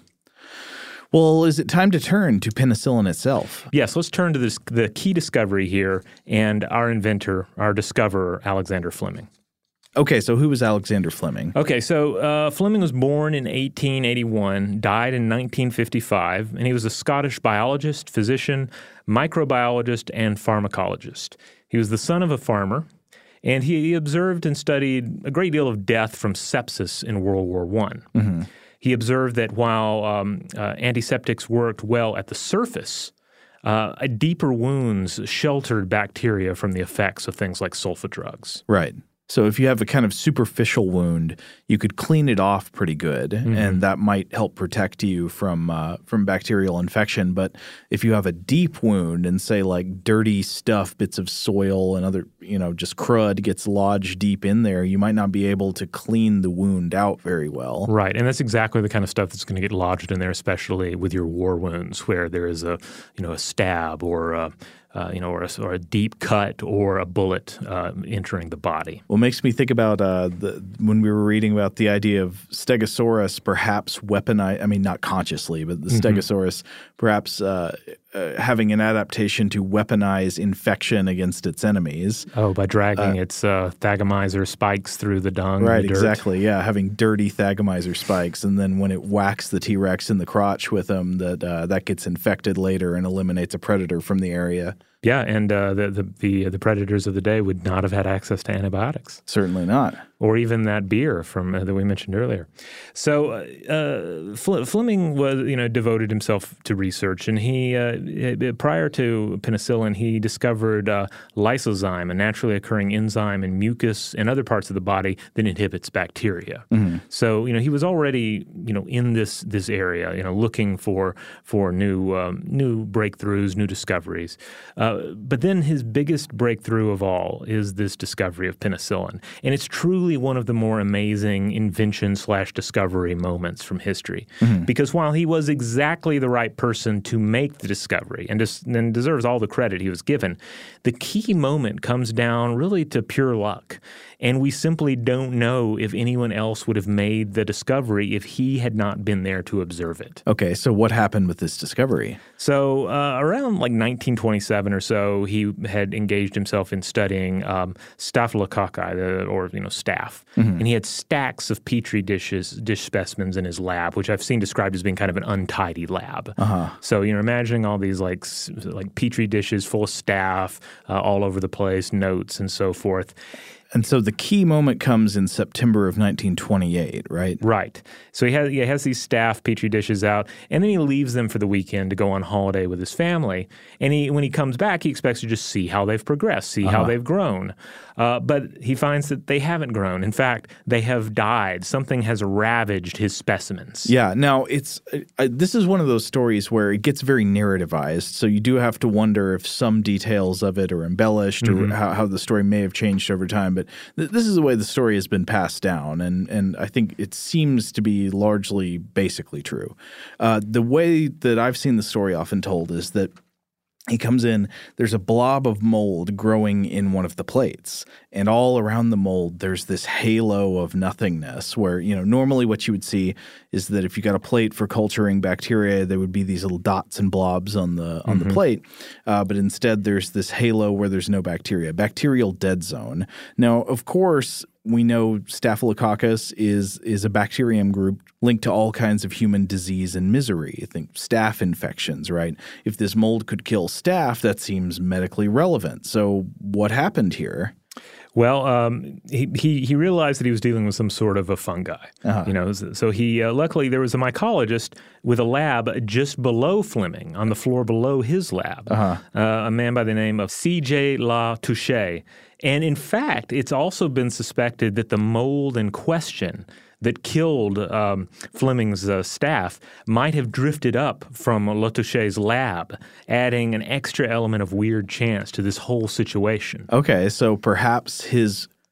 Well, is it time to turn to penicillin itself? Yes, let's turn to this, the key discovery here and our inventor, our discoverer, Alexander Fleming. Okay, so who was Alexander Fleming? Okay, so uh, Fleming was born in eighteen eighty-one, died in nineteen fifty-five, and he was a Scottish biologist, physician, microbiologist, and pharmacologist. He was the son of a farmer, and he observed and studied a great deal of death from sepsis in World War One. Mm-hmm. He observed that while um, uh, antiseptics worked well at the surface, uh, deeper wounds sheltered bacteria from the effects of things like sulfa drugs. Right. So if you have a kind of superficial wound, you could clean it off pretty good, mm-hmm. and that might help protect you from uh, from bacterial infection. But if you have a deep wound and say like dirty stuff, bits of soil and other, you know, just crud gets lodged deep in there, you might not be able to clean the wound out very well. Right, and that's exactly the kind of stuff that's going to get lodged in there, especially with your war wounds, where there is a, you know, a stab or a Uh, you know, or a, or a deep cut or a bullet uh, entering the body. Well, it makes me think about uh, the, when we were reading about the idea of Stegosaurus perhaps weaponized, I mean, not consciously, but the mm-hmm. Stegosaurus perhaps uh, uh, having an adaptation to weaponize infection against its enemies. Oh, by dragging uh, its uh, thagomizer spikes through the dung. Right, and the dirt. Exactly, yeah, having dirty thagomizer spikes. And then when it whacks the T-Rex in the crotch with them, that, uh, that gets infected later and eliminates a predator from the area. Yeah, and uh, the, the the the predators of the day would not have had access to antibiotics. Certainly not. Or even that beer from uh, that we mentioned earlier. So uh, Fle- Fleming was, you know, devoted himself to research, and he uh, prior to penicillin, he discovered uh, lysozyme, a naturally occurring enzyme in mucus and other parts of the body that inhibits bacteria. Mm-hmm. So you know he was already you know in this this area, you know, looking for for new um, new breakthroughs, new discoveries. Uh, but then his biggest breakthrough of all is this discovery of penicillin, and it's truly one of the more amazing invention slash discovery moments from history. Mm-hmm. Because while he was exactly the right person to make the discovery and, des- and deserves all the credit he was given, the key moment comes down really to pure luck. And we simply don't know if anyone else would have made the discovery if he had not been there to observe it. Okay, so what happened with this discovery? So uh, around like nineteen twenty-seven or so, he had engaged himself in studying um, staphylococci, the, or you know, staph. Mm-hmm. And he had stacks of petri dishes, dish specimens in his lab, which I've seen described as being kind of an untidy lab. Uh-huh. So you're imagining all these like like petri dishes full of staph uh, all over the place, notes and so forth. And so the key moment comes in September of nineteen twenty-eight, right? Right. So he has, he has these staph petri dishes out, and then he leaves them for the weekend to go on holiday with his family. And he, when he comes back, he expects to just see how they've progressed, see uh-huh. how they've grown. Uh, but he finds that they haven't grown. In fact, they have died. Something has ravaged his specimens. Yeah. Now, it's uh, this is one of those stories where it gets very narrativized. So you do have to wonder if some details of it are embellished mm-hmm. or how, how the story may have changed over time. But th- this is the way the story has been passed down, and, and I think it seems to be largely basically true. Uh, the way that I've seen the story often told is that he comes in, there's a blob of mold growing in one of the plates, and all around the mold there's this halo of nothingness where, you know, normally what you would see is that if you got a plate for culturing bacteria, there would be these little dots and blobs on the on mm-hmm. the plate, uh, but instead there's this halo where there's no bacteria, bacterial dead zone. Now, of course, we know Staphylococcus is is a bacterium group linked to all kinds of human disease and misery. I think staph infections, right? If this mold could kill staph, that seems medically relevant. So what happened here? Well, um, he, he he realized that he was dealing with some sort of a fungi, uh-huh. you know. So he uh, luckily there was a mycologist with a lab just below Fleming, on the floor below his lab, uh-huh. uh, a man by the name of C J Latouche. And in fact, it's also been suspected that the mold in question that killed um, Fleming's uh, staff might have drifted up from Latouche's lab, adding an extra element of weird chance to this whole situation. Okay, so perhaps his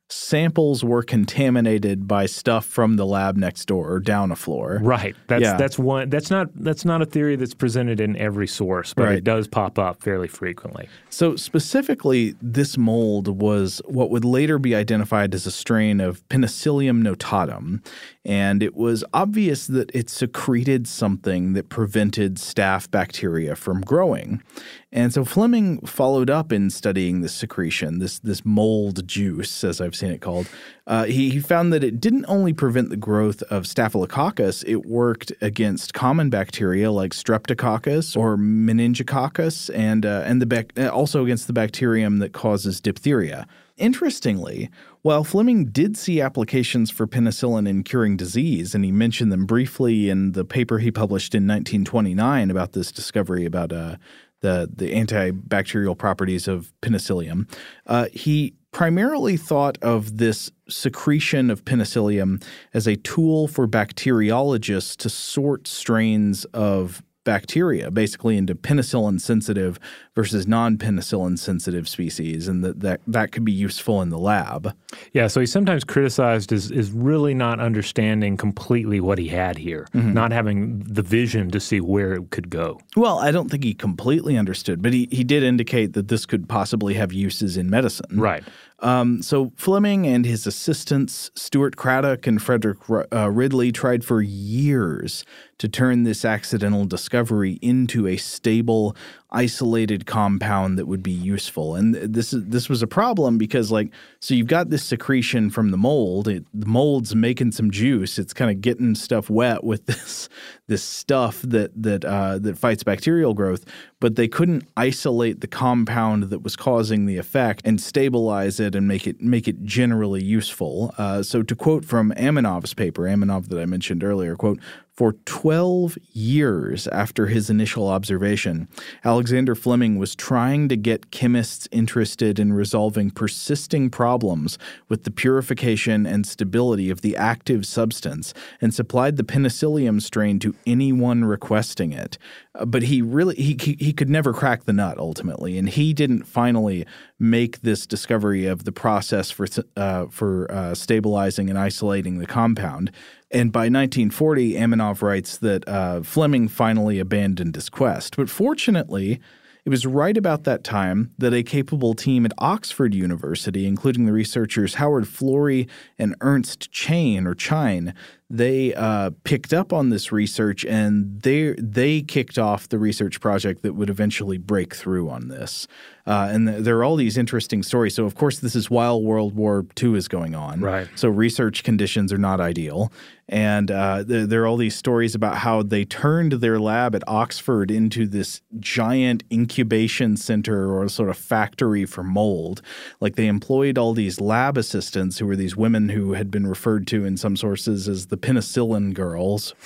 samples were contaminated by stuff from the lab next door or down a floor. Right. That's yeah. that's one. That's not that's not a theory that's presented in every source, but right. it does pop up fairly frequently. So specifically, this mold was what would later be identified as a strain of Penicillium notatum, and it was obvious that it secreted something that prevented staph bacteria from growing. And so Fleming followed up in studying this secretion, this this mold juice, as I've seen it called. Uh, he, he found that it didn't only prevent the growth of Staphylococcus, it worked against common bacteria like Streptococcus or Meningococcus, and uh, and the bac- also against the bacterium that causes diphtheria. Interestingly, while Fleming did see applications for penicillin in curing disease, and he mentioned them briefly in the paper he published in nineteen twenty-nine about this discovery about uh, the, the antibacterial properties of penicillium, uh, he primarily thought of this secretion of penicillium as a tool for bacteriologists to sort strains of bacteria, basically into penicillin-sensitive versus non-penicillin-sensitive species, and that, that that could be useful in the lab. Yeah, so he's sometimes criticized as, as really not understanding completely what he had here, mm-hmm. not having the vision to see where it could go. Well, I don't think he completely understood, but he, he did indicate that this could possibly have uses in medicine. Right. Um, so Fleming and his assistants, Stuart Craddock and Frederick uh, Ridley, tried for years to turn this accidental discovery into a stable, isolated compound that would be useful. And this is this was a problem because, like, so you've got this secretion from the mold. It, the mold's making some juice. It's kind of getting stuff wet with this this stuff that that uh, that fights bacterial growth. But they couldn't isolate the compound that was causing the effect and stabilize it and make it make it generally useful. Uh, so to quote from Aminov's paper, Aminov that I mentioned earlier, quote, "For twelve years after his initial observation, Alexander Fleming was trying to get chemists interested in resolving persisting problems with the purification and stability of the active substance and supplied the penicillium strain to anyone requesting it." Uh, but he really he, he he could never crack the nut ultimately, and he didn't finally make this discovery of the process for uh, for uh, stabilizing and isolating the compound. And by nineteen forty, Aminov writes that uh, Fleming finally abandoned his quest. But fortunately, it was right about that time that a capable team at Oxford University, including the researchers Howard Florey and Ernst Chain, or Chine, they uh, picked up on this research, and they they kicked off the research project that would eventually break through on this. Uh, and th- there are all these interesting stories. So, of course, this is while World War Two is going on. Right. So research conditions are not ideal. And uh, th- there are all these stories about how they turned their lab at Oxford into this giant incubation center or sort of factory for mold. Like, they employed all these lab assistants who were these women who had been referred to in some sources as the penicillin girls.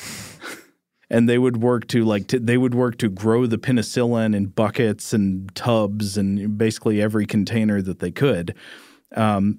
And they would work to like to, they would work to grow the penicillin in buckets and tubs and basically every container that they could. Um,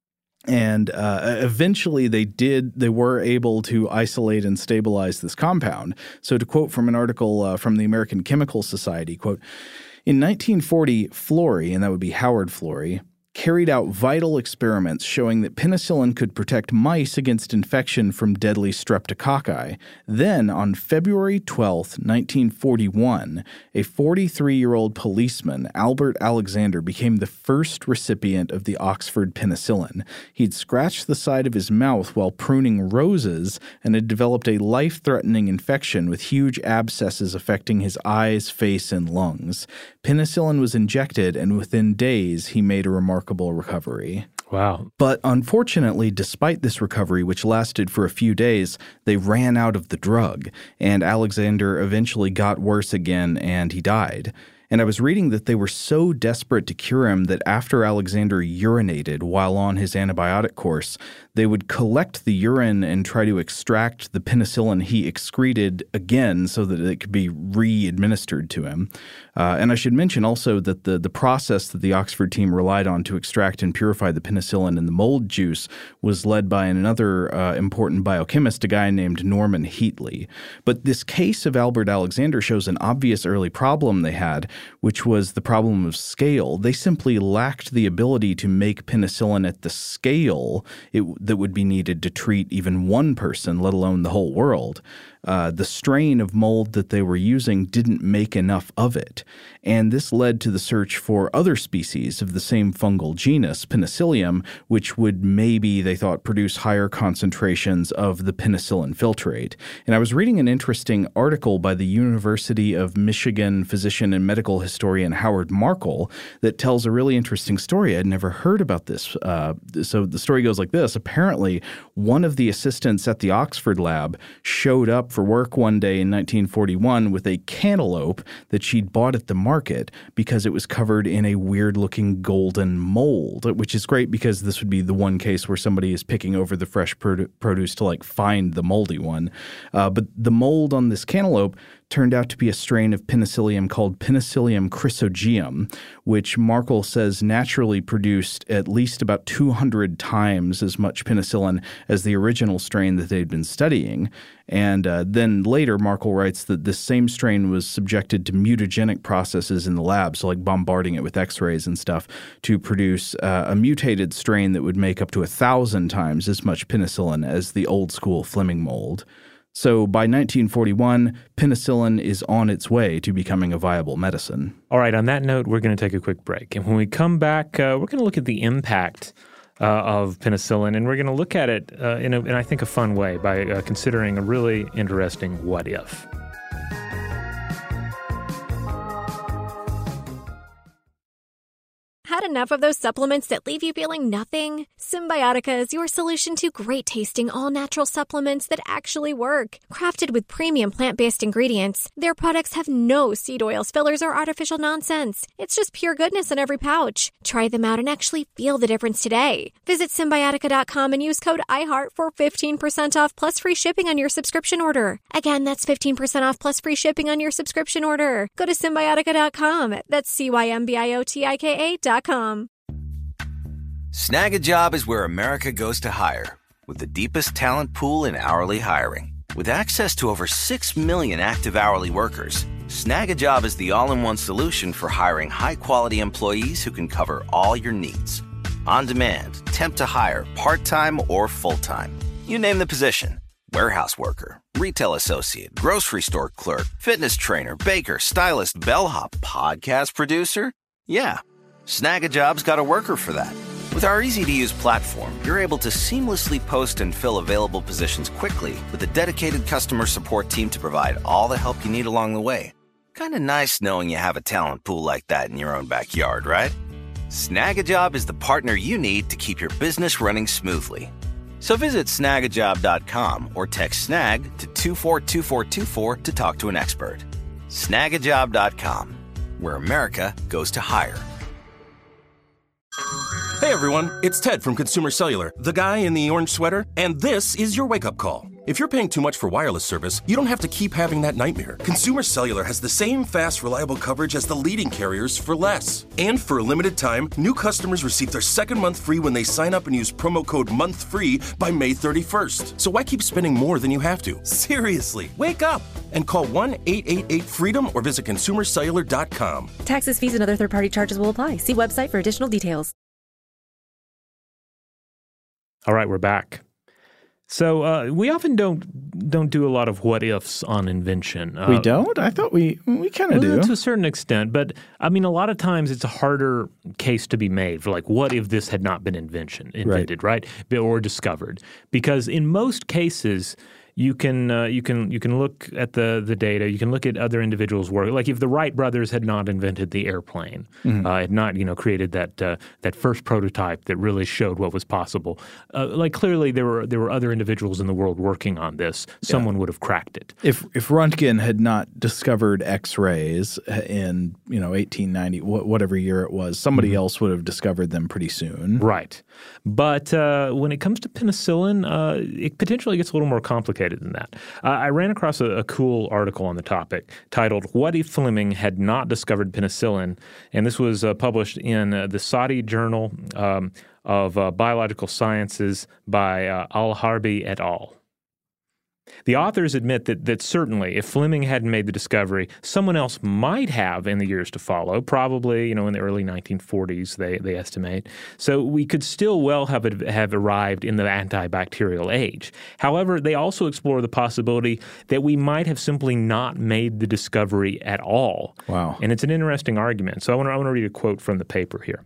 and uh, eventually they did they were able to isolate and stabilize this compound. So to quote from an article uh, from the American Chemical Society, quote, "In nineteen forty, Florey," and that would be Howard Florey, "carried out vital experiments showing that penicillin could protect mice against infection from deadly streptococci. Then, on February twelfth, nineteen forty-one, a forty-three-year-old policeman, Albert Alexander, became the first recipient of the Oxford penicillin. He'd scratched the side of his mouth while pruning roses and had developed a life-threatening infection with huge abscesses affecting his eyes, face, and lungs. Penicillin was injected, and within days he made a remarkable recovery." Wow. But unfortunately, despite this recovery, which lasted for a few days, they ran out of the drug, and Alexander eventually got worse again, and he died. And I was reading that they were so desperate to cure him that after Alexander urinated while on his antibiotic course, they would collect the urine and try to extract the penicillin he excreted again so that it could be re-administered to him. Uh, and I should mention also that the, the process that the Oxford team relied on to extract and purify the penicillin in the mold juice was led by another uh, important biochemist, a guy named Norman Heatley. But this case of Albert Alexander shows an obvious early problem they had, which was the problem of scale. They simply lacked the ability to make penicillin at the scale it, that would be needed to treat even one person, let alone the whole world. Uh, the strain of mold that they were using didn't make enough of it. And this led to the search for other species of the same fungal genus, Penicillium, which would maybe, they thought, produce higher concentrations of the penicillin filtrate. And I was reading an interesting article by the University of Michigan physician and medical historian Howard Markle that tells a really interesting story. I'd never heard about this. Uh, so the story goes like this. Apparently, one of the assistants at the Oxford lab showed up for work one day in nineteen forty-one with a cantaloupe that she'd bought at the market because it was covered in a weird-looking golden mold, which is great because this would be the one case where somebody is picking over the fresh produ- produce to, like, find the moldy one. Uh, but the mold on this cantaloupe turned out to be a strain of penicillium called Penicillium chrysogeum, which Markle says naturally produced at least about two hundred times as much penicillin as the original strain that they'd been studying. And uh, then later, Markle writes that this same strain was subjected to mutagenic processes in the lab, so like bombarding it with x-rays and stuff, to produce uh, a mutated strain that would make up to a thousand times as much penicillin as the old-school Fleming mold. So by nineteen forty-one, penicillin is on its way to becoming a viable medicine. All right, on that note, we're going to take a quick break. And when we come back, uh, we're going to look at the impact uh, of penicillin, and we're going to look at it uh, in, a, in, I think, a fun way by uh, considering a really interesting what if. Had enough of those supplements that leave you feeling nothing? Symbiotica is your solution to great-tasting, all-natural supplements that actually work. Crafted with premium plant-based ingredients, their products have no seed oils, fillers, or artificial nonsense. It's just pure goodness in every pouch. Try them out and actually feel the difference today. Visit Symbiotica dot com and use code iHeart for fifteen percent off plus free shipping on your subscription order. Again, that's fifteen percent off plus free shipping on your subscription order. Go to Symbiotica dot com. That's C Y M B I O T I K A dot com. Snag a Job is where America goes to hire, with the deepest talent pool in hourly hiring. With access to over six million active hourly workers, Snag a Job is the all-in-one solution for hiring high-quality employees who can cover all your needs. On demand, temp to hire, part-time or full-time. You name the position. Warehouse worker, retail associate, grocery store clerk, fitness trainer, baker, stylist, bellhop, podcast producer. Yeah, Snag a Job's got a worker for that. With our easy-to-use platform, you're able to seamlessly post and fill available positions quickly with a dedicated customer support team to provide all the help you need along the way. Kind of nice knowing you have a talent pool like that in your own backyard, right? Snag a Job is the partner you need to keep your business running smoothly. So visit snag a job dot com or text SNAG to two four two four two four to talk to an expert. snag a job dot com, where America goes to hire. Hey everyone, it's Ted from Consumer Cellular, the guy in the orange sweater, and this is your wake-up call. If you're paying too much for wireless service, you don't have to keep having that nightmare. Consumer Cellular has the same fast, reliable coverage as the leading carriers for less. And for a limited time, new customers receive their second month free when they sign up and use promo code MONTHFREE by May thirty-first. So why keep spending more than you have to? Seriously, wake up and call one eight eight eight FREEDOM or visit consumer cellular dot com. Taxes, fees, and other third-party charges will apply. See website for additional details. All right, we're back. So uh, we often don't don't do a lot of what ifs on invention. Uh, we don't? I thought we we kind of well, do to a certain extent, but I mean, a lot of times it's a harder case to be made for like, what if this had not been invention invented, right? right? Or discovered? Because in most cases, you can uh, you can you can look at the the data. You can look at other individuals' work. Like if the Wright brothers had not invented the airplane, mm-hmm. uh, had not you know created that uh, that first prototype that really showed what was possible. Uh, like clearly there were there were other individuals in the world working on this. Someone yeah. would have cracked it. If if Röntgen had not discovered X-rays in you know eighteen ninety, whatever year it was, somebody mm-hmm. else would have discovered them pretty soon. Right. But uh, when it comes to penicillin, uh, it potentially gets a little more complicated than that. Uh, I ran across a, a cool article on the topic titled "What If Fleming Had Not Discovered Penicillin?" And this was uh, published in uh, the Saudi Journal um, of uh, Biological Sciences by uh, Al-Harbi et al. The authors admit that that certainly if Fleming hadn't made the discovery, someone else might have in the years to follow, probably, you know, in the early nineteen forties, they they estimate. So we could still well have have arrived in the antibacterial age. However, they also explore the possibility that we might have simply not made the discovery at all. Wow. And it's an interesting argument. So I want to I want to read a quote from the paper here.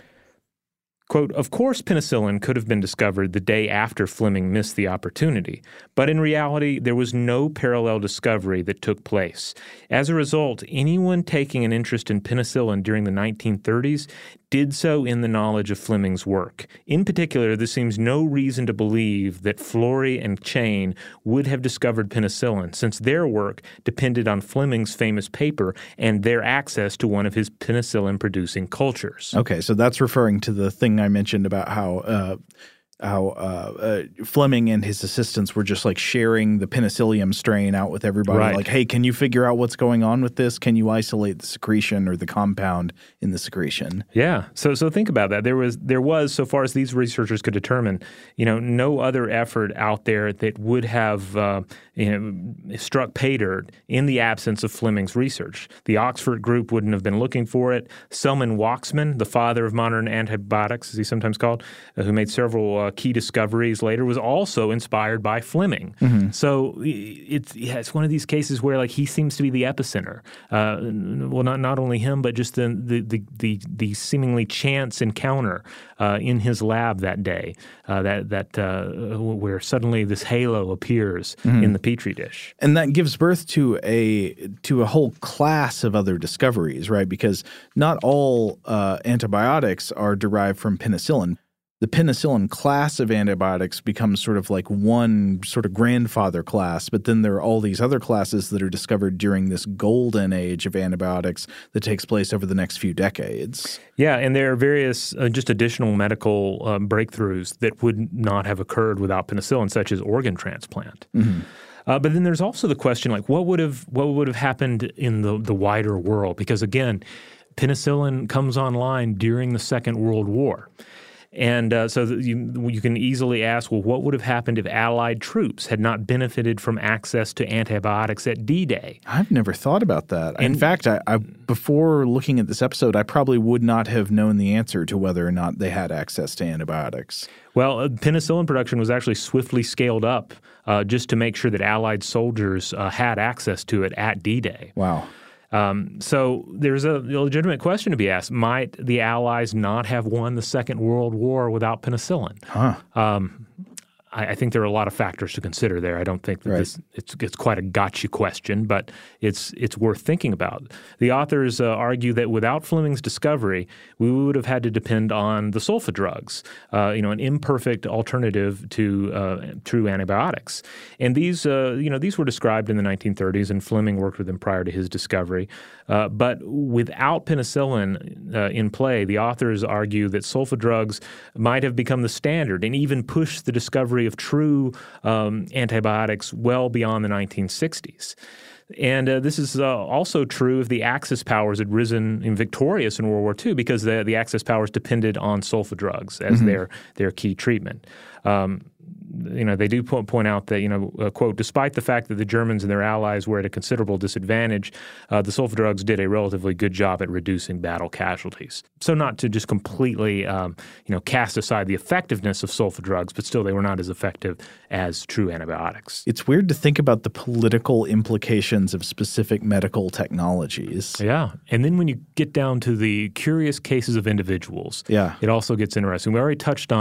Quote, "Of course penicillin could have been discovered the day after Fleming missed the opportunity, but in reality there was no parallel discovery that took place. As a result, anyone taking an interest in penicillin during the nineteen thirties did so in the knowledge of Fleming's work. In particular, there seems no reason to believe that Florey and Chain would have discovered penicillin, since their work depended on Fleming's famous paper and their access to one of his penicillin-producing cultures." Okay, so that's referring to the thing I mentioned about how uh, how uh, uh, Fleming and his assistants were just like sharing the penicillium strain out with everybody. Right. Like, hey, can you figure out what's going on with this? Can you isolate the secretion or the compound in the secretion? Yeah. So so think about that. There was there was, so far as these researchers could determine, you know, no other effort out there that would have uh, you know struck pay dirt in the absence of Fleming's research. The Oxford group wouldn't have been looking for it. Selman Waksman, the father of modern antibiotics, as he's sometimes called, uh, who made several uh, key discoveries later, was also inspired by Fleming. Mm-hmm. So it's yeah, it's one of these cases where like he seems to be the epicenter. Uh, well, not not only him, but just the the the the, the seemingly chance encounter uh, in his lab that day, uh, that that uh, where suddenly this halo appears mm-hmm. in the petri dish, and that gives birth to a to a whole class of other discoveries, right? Because not all uh, antibiotics are derived from penicillin. The penicillin class of antibiotics becomes sort of like one sort of grandfather class, but then there are all these other classes that are discovered during this golden age of antibiotics that takes place over the next few decades. Yeah, and there are various uh, just additional medical um, breakthroughs that would not have occurred without penicillin, such as organ transplant. Mm-hmm. Uh, but then there's also the question, like, what would have what would have happened in the, the wider world? Because, again, penicillin comes online during the Second World War. And uh, so you, you can easily ask, well, what would have happened if Allied troops had not benefited from access to antibiotics at D-Day? I've never thought about that. And, in fact, I, I, before looking at this episode, I probably would not have known the answer to whether or not they had access to antibiotics. Well, uh, penicillin production was actually swiftly scaled up uh, just to make sure that Allied soldiers uh, had access to it at D-Day. Wow. Um, so there's a legitimate question to be asked. Might the Allies not have won the Second World War without penicillin? Huh. Um, I, I think there are a lot of factors to consider there. I don't think that right. this it's, it's quite a gotcha question, but it's it's worth thinking about. The authors uh, argue that without Fleming's discovery, we would have had to depend on the sulfa drugs, uh, you know, an imperfect alternative to uh, true antibiotics. And these, uh, you know, these were described in the nineteen thirties, and Fleming worked with them prior to his discovery. Uh, but without penicillin uh, in play, the authors argue that sulfa drugs might have become the standard and even pushed the discovery of true um, antibiotics well beyond the nineteen sixties. And uh, this is uh, also true if the Axis powers had risen in victorious in World War Two, because the, the Axis powers depended on sulfa drugs as mm-hmm. their their key treatment. Um, you know, they do po- point out that, you know, uh, quote, despite the fact that the Germans and their allies were at a considerable disadvantage, uh, the sulfa drugs did a relatively good job at reducing battle casualties. So not to just completely, um, you know, cast aside the effectiveness of sulfa drugs, but still they were not as effective as true antibiotics. It's weird to think about the political implications of specific medical technologies. Yeah. And then when you get down to the curious cases of individuals, yeah. it also gets interesting. We already touched on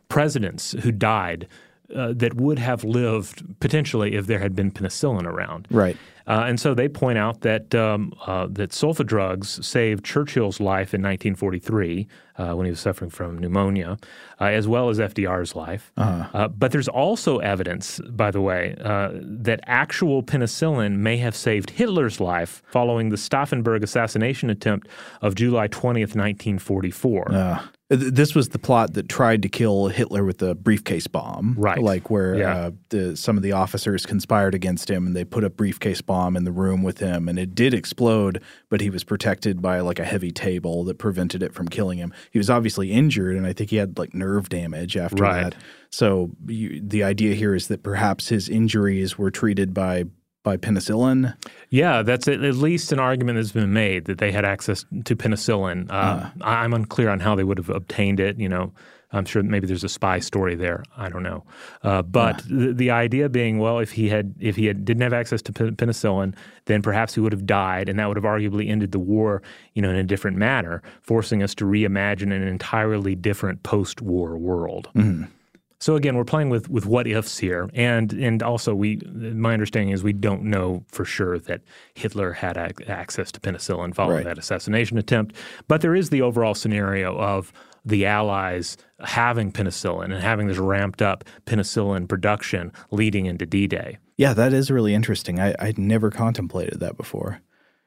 presidents who died uh, that would have lived potentially if there had been penicillin around. Right. Uh, and so they point out that um, uh, that sulfa drugs saved Churchill's life in nineteen forty-three uh, when he was suffering from pneumonia, uh, as well as F D R's life. Uh-huh. Uh, but there's also evidence, by the way, uh, that actual penicillin may have saved Hitler's life following the Stauffenberg assassination attempt of July twentieth, nineteen forty-four. Uh. This was the plot that tried to kill Hitler with the briefcase bomb, right? Like where yeah. uh, the, some of the officers conspired against him, and they put a briefcase bomb in the room with him, and it did explode, but he was protected by like a heavy table that prevented it from killing him. He was obviously injured, and I think he had like nerve damage after right. that. So you, the idea here is that perhaps his injuries were treated by by penicillin? Yeah, that's at least an argument that's been made that they had access to penicillin. Uh, uh. I'm unclear on how they would have obtained it. You know, I'm sure maybe there's a spy story there. I don't know. Uh, but uh. the, the idea being, well, if he had if he had didn't have access to penicillin, then perhaps he would have died, and that would have arguably ended the war, you know, in a different manner, forcing us to reimagine an entirely different post-war world. Mm-hmm. So again, we're playing with, with what ifs here, and and also we my understanding is we don't know for sure that Hitler had ac- access to penicillin following right. that assassination attempt. But there is the overall scenario of the Allies having penicillin and having this ramped up penicillin production leading into D-Day. Yeah, that is really interesting. I, I'd never contemplated that before.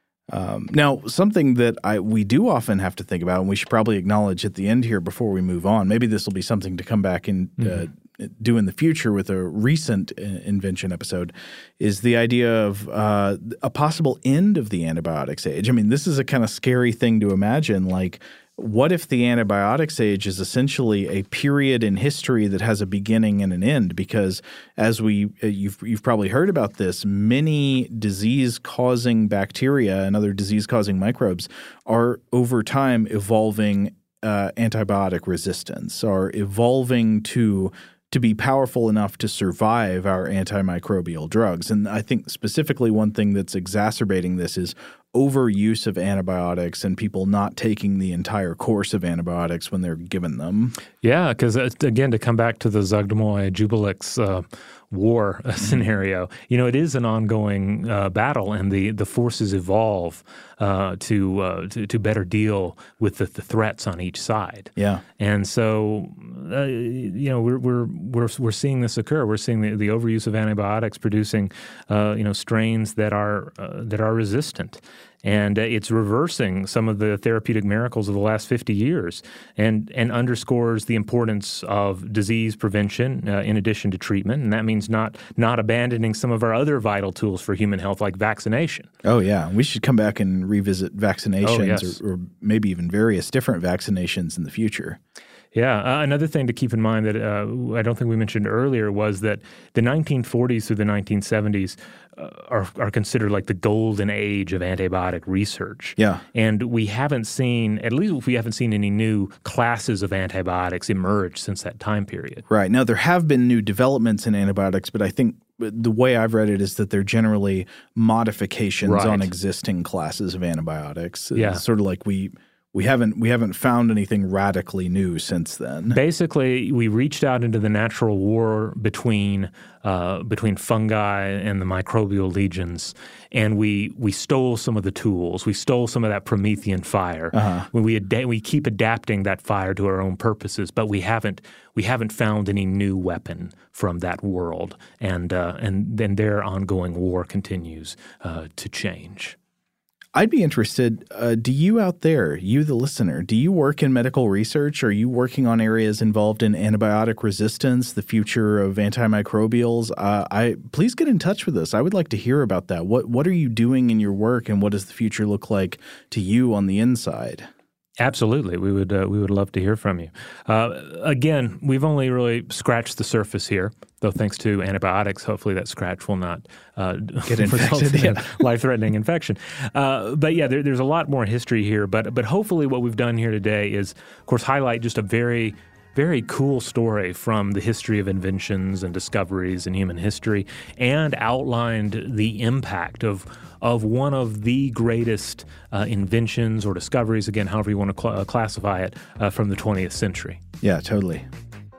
Um, now, something that I we do often have to think about, and we should probably acknowledge at the end here before we move on, maybe this will be something to come back and mm-hmm. uh, do in the future with a recent uh, invention episode, is the idea of uh, a possible end of the antibiotics age. I mean, this is a kind of scary thing to imagine, like, what if the antibiotics age is essentially a period in history that has a beginning and an end? Because as we uh, you've you've probably heard about this, many disease-causing bacteria and other disease-causing microbes are over time evolving uh, antibiotic resistance, are evolving to to be powerful enough to survive our antimicrobial drugs. And I think specifically one thing that's exacerbating this is overuse of antibiotics and people not taking the entire course of antibiotics when they're given them. Yeah, because again, to come back to the Zugdamoi Jubilix uh, war uh, scenario, you know, it is an ongoing uh, battle, and the, the forces evolve uh, to, uh, to to better deal with the, the threats on each side. Yeah, and so uh, you know we're we're we're we're seeing this occur. We're seeing the, the overuse of antibiotics producing uh, you know strains that are uh, that are resistant. And uh, it's reversing some of the therapeutic miracles of the last fifty years and, and underscores the importance of disease prevention uh, in addition to treatment. And that means not not abandoning some of our other vital tools for human health like vaccination. Oh, yeah. We should come back and revisit vaccinations oh, yes. or, or maybe even various different vaccinations in the future. Yeah. Uh, another thing to keep in mind that uh, I don't think we mentioned earlier was that the nineteen forties through the nineteen seventies uh, are, are considered like the golden age of antibiotic research. Yeah. And we haven't seen, at least we haven't seen any new classes of antibiotics emerge since that time period. Right. Now, there have been new developments in antibiotics, but I think the way I've read it is that they're generally modifications right. on existing classes of antibiotics. Yeah. It's sort of like we – We haven't we haven't found anything radically new since then. Basically, we reached out into the natural war between uh, between fungi and the microbial legions, and we we stole some of the tools. We stole some of that Promethean fire. Uh-huh. When we ad- we keep adapting that fire to our own purposes, but we haven't we haven't found any new weapon from that world, and uh, and then their ongoing war continues uh, to change. I'd be interested, uh, do you out there, you the listener, do you work in medical research? Are you working on areas involved in antibiotic resistance, the future of antimicrobials? Uh, I please get in touch with us. I would like to hear about that. What what are you doing in your work, and what does the future look like to you on the inside? Absolutely. We would uh, we would love to hear from you. Uh, again, we've only really scratched the surface here, though thanks to antibiotics, hopefully that scratch will not uh, get infected, in yeah. life-threatening infection. Uh, but yeah, there, there's a lot more history here. But but hopefully what we've done here today is, of course, highlight just a very very cool story from the history of inventions and discoveries in human history, and outlined the impact of of one of the greatest uh, inventions or discoveries, again, however you want to cl- uh, classify it, uh, from the twentieth century. Yeah, totally.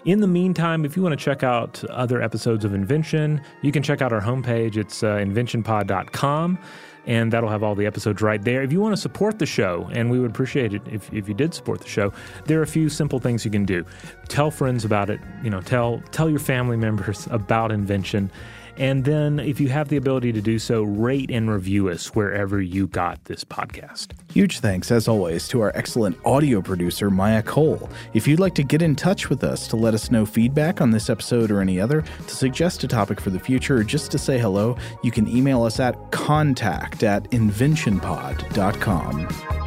In the meantime, if you want to check out other episodes of Invention, you can check out our homepage. It's uh, invention pod dot com. And that'll have all the episodes right there. If you want to support the show, and we would appreciate it if, if you did support the show, there are a few simple things you can do. Tell friends about it. You know, tell tell your family members about Invention. And then if you have the ability to do so, rate and review us wherever you got this podcast. Huge thanks, as always, to our excellent audio producer, Maya Cole. If you'd like to get in touch with us to let us know feedback on this episode or any other, to suggest a topic for the future, or just to say hello, you can email us at contact at invention pod dot com.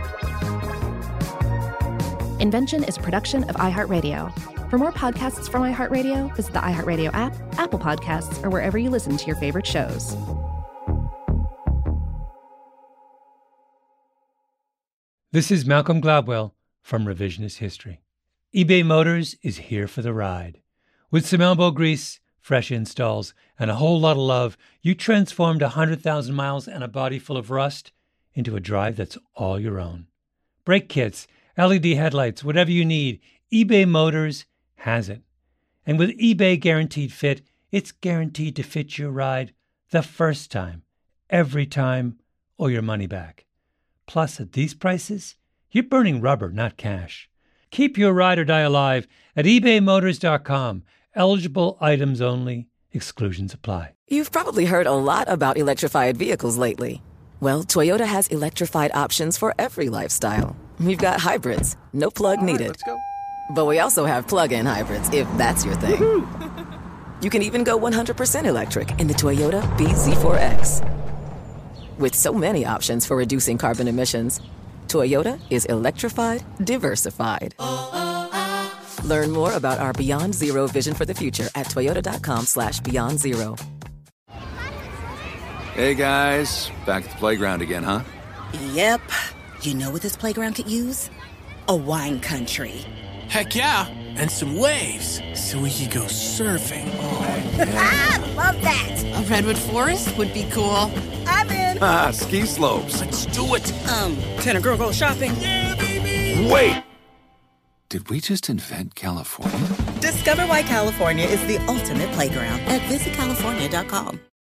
Invention is a production of iHeartRadio. For more podcasts from iHeartRadio, visit the iHeartRadio app, Apple Podcasts, or wherever you listen to your favorite shows. This is Malcolm Gladwell from Revisionist History. eBay Motors is here for the ride. With some elbow grease, fresh installs, and a whole lot of love, you transformed one hundred thousand miles and a body full of rust into a drive that's all your own. Brake kits, L E D headlights, whatever you need, eBay Motors has it. And with eBay Guaranteed Fit, it's guaranteed to fit your ride the first time, every time, or your money back. Plus, at these prices, you're burning rubber, not cash. Keep your ride or die alive at ebay motors dot com. Eligible items only. Exclusions apply. You've probably heard a lot about electrified vehicles lately. Well, Toyota has electrified options for every lifestyle. We've got hybrids, no plug All right, needed. let's go. But we also have plug-in hybrids, if that's your thing. Woo-hoo. You can even go one hundred percent electric in the Toyota B Z four X. With so many options for reducing carbon emissions, Toyota is electrified, diversified. Learn more about our Beyond Zero vision for the future at toyota.com slash beyond zero. Hey, guys. Back at the playground again, huh? Yep. You know what this playground could use? A wine country. Heck yeah, and some waves, so we could go surfing. Oh, yeah. Love that. A redwood forest would be cool. I'm in. Ah, ski slopes. Let's do it. Um, can a girl go shopping? Yeah, baby. Wait! Did we just invent California? Discover why California is the ultimate playground at visit california dot com.